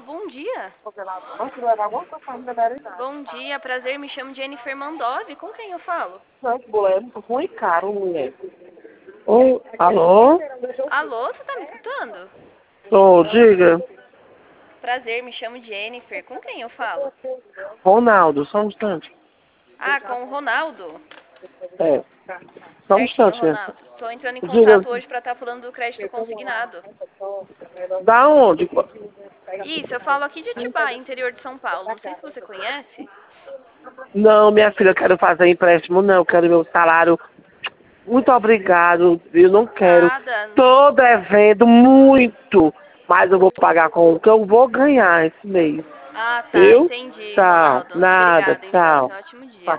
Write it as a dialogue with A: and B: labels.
A: bom dia. Bom dia, prazer, me chamo Jennifer Mandov. Com quem eu falo?
B: Ruim, caro, mulher. Oi, alô?
A: Alô, você tá me escutando?
B: Ô, diga.
A: Prazer, me chamo Jennifer. Com quem eu falo?
B: Ronaldo, só um instante.
A: Ah, com o Ronaldo.
B: É, só um
A: Certinho,
B: instante.
A: Ronaldo. Tô entrando em
B: Diga.
A: contato hoje pra estar falando do crédito consignado.
B: Da onde?
A: Isso, eu falo aqui de Atibaia, interior de São Paulo. Não sei se você conhece.
B: Não, minha filha, eu quero fazer empréstimo, não. Eu quero meu salário. Muito obrigado, eu não quero.
A: Nada.
B: Tô devendo muito, mas eu vou pagar com o que eu vou ganhar esse mês.
A: Ah, tá,
B: Viu?
A: entendi,
B: Tchau.
A: Ronaldo.
B: Nada,
A: Obrigada, então.
B: tchau.
A: Tenha um ótimo dia.